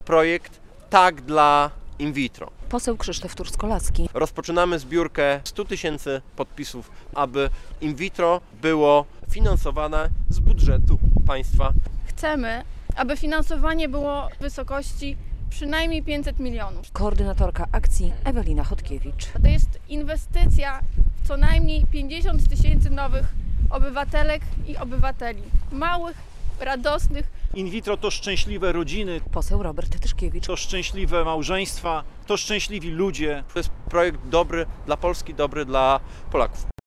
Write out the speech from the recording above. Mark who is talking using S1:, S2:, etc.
S1: projekt Tak dla in vitro.
S2: Poseł Krzysztof Truskolaski.
S1: Rozpoczynamy zbiórkę 100 000 podpisów, aby in vitro było finansowane z budżetu państwa.
S3: Chcemy, aby finansowanie było w wysokości przynajmniej 500 milionów.
S2: Koordynatorka akcji Ewelina Chodkiewicz.
S3: To jest inwestycja w co najmniej 50 000 nowych obywatelek i obywateli. Małych, radosnych.
S4: In vitro to szczęśliwe rodziny,
S2: Poseł Robert Tyszkiewicz.
S4: to szczęśliwe małżeństwa, to szczęśliwi ludzie.
S1: To jest projekt dobry dla Polski, dobry dla Polaków.